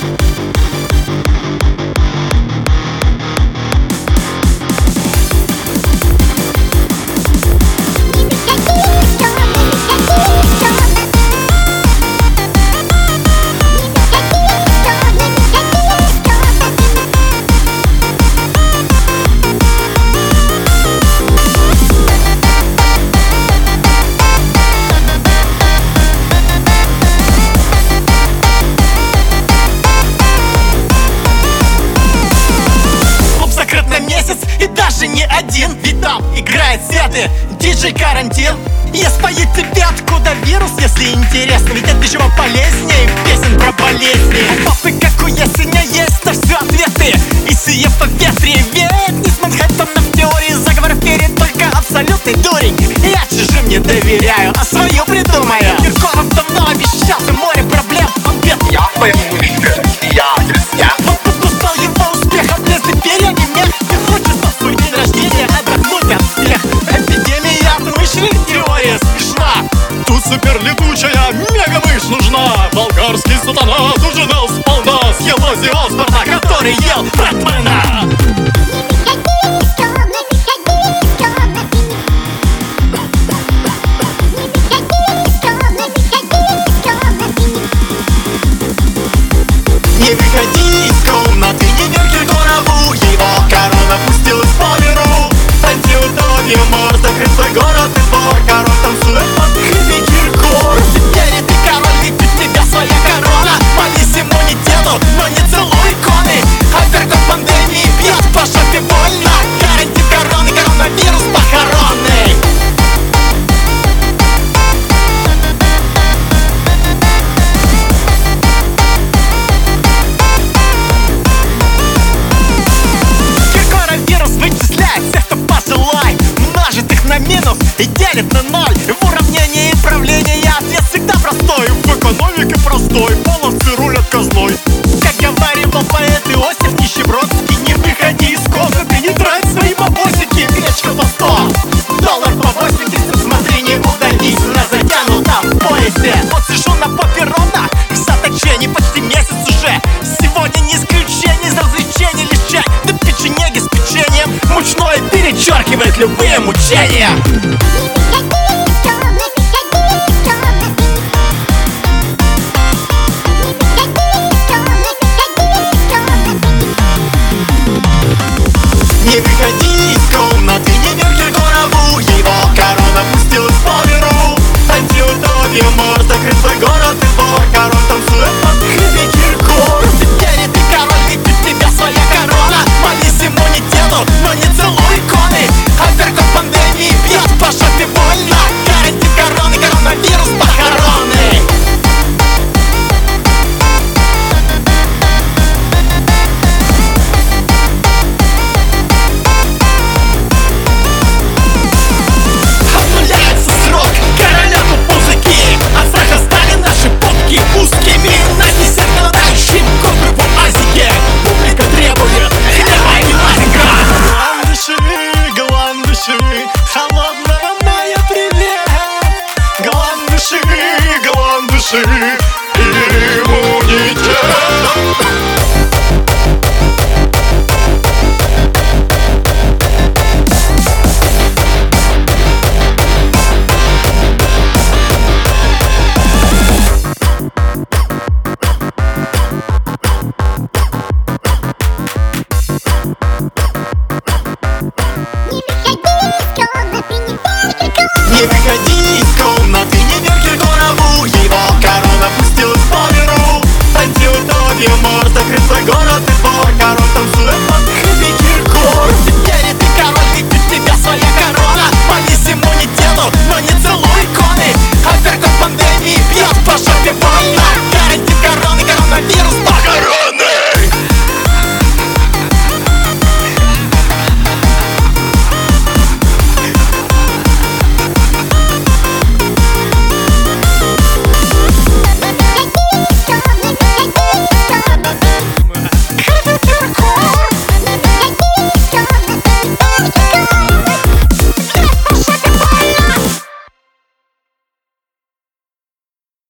И даже не один, ведь там играет сеты диджей Карантин. Я спою тебе, откуда вирус, если интересно. Ведь нет ничего полезнее песен про болезни. У папы, как у ясеня, есть на все ответы. И сие по ветре веет не с Манхэттена в теории. Заговор в мире только абсолютный дурень. Я чужим не доверяю, а свою придумаю. Киркоров давно обещал, и море проблем. Ответ: я пойму лидер, я друзья. Вот подустал его успех, облезли перья не мех. Не хочется свой день рождения отдохнуть от всех. Эпидемия отмышленных теория смешна. Тут супер летучая мега-мышь нужна. Болгарский сатана ужинал сполна. Съел Оззи Осборна, который ел Братмана. Не выходи из комнаты, не верь Киркорову. Его корона пустилась по миру. Антиутопия, мор, закрыт твой город и двор. Король танцует под хиты Киркоров. Теперь ты король, ведь у тебя своя корона. Молись иммунитету, но не целуй иконы. Апперкот пандемии бьет по жопе больно. Карантин короны, коронавирус похоронный. Минус и делит на ноль. В уравнении правления ответ всегда простой. В экономике простой, половцы рулят козлой. Как говаривал поэт Иосиф Нищебродский: не выходи из комнаты, не трать свои бабосики. Гречка по 100, доллар по 80. Смотри, не удались на затянутом поезде. Вот сижу на попе ровно в заточении почти месяц уже. Сегодня не исключение из развлечений, лишь чай да печенеги с печеньем. Мучное перечеркивает любые мучения.